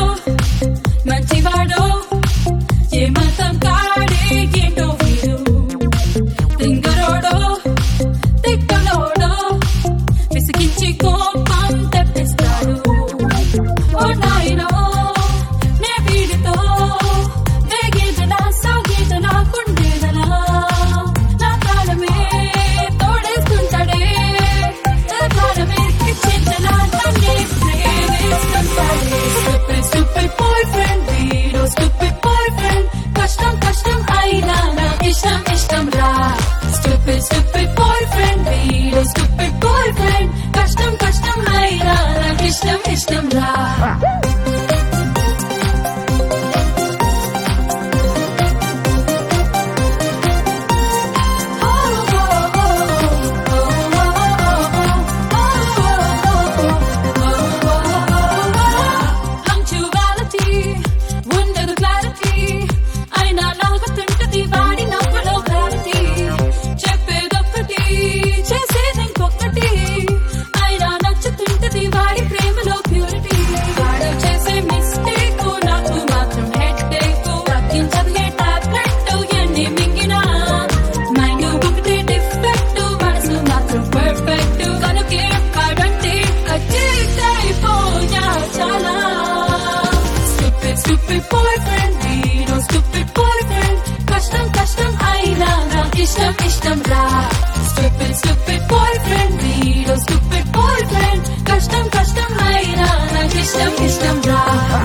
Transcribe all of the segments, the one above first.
మంచివాడో ఏ మతం కాడే ఏంటో వీడు తింగరోడో తిక్కలోడో విసిగించి కోపం తెప్పిస్తాడు ఓ నాయనో నే వీడితో వేగేదలా సాగేదలా కుండేదలా నా కాలమే తోడేస్తుంటాడే నా కాలమే ఇచ్చేదలా నన్నే ప్రేమిస్తుంటాడే stupid boyfriend వీడో stupid boyfriend కష్టం కష్టం అయినా నాకు ఇష్టం ఇష్టం రా stupid boyfriend వీడో stupid boyfriend కష్టం కష్టం అయినా నాకు ఇష్టం ఇష్టం రా Stupid boyfriend, వీడో stupid boyfriend కష్టం కష్టం అయినా నాకు ఇష్టం ఇష్టం రా stupid boyfriend వీడో stupid boyfriend కష్టం కష్టం అయినా నాకు ఇష్టం ఇష్టం రా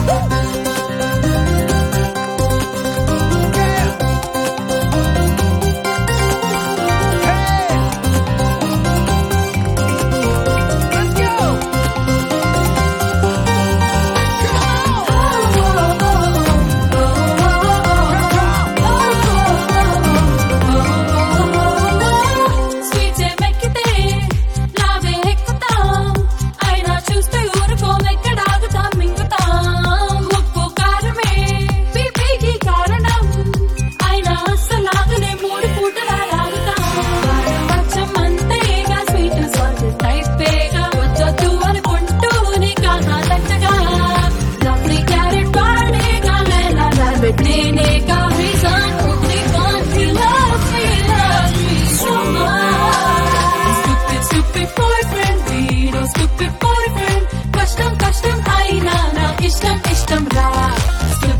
Stupid boyfriend, వీడో stupid boyfriend కష్టం కష్టం అయినా నాకు ఇష్టం ఇష్టం రా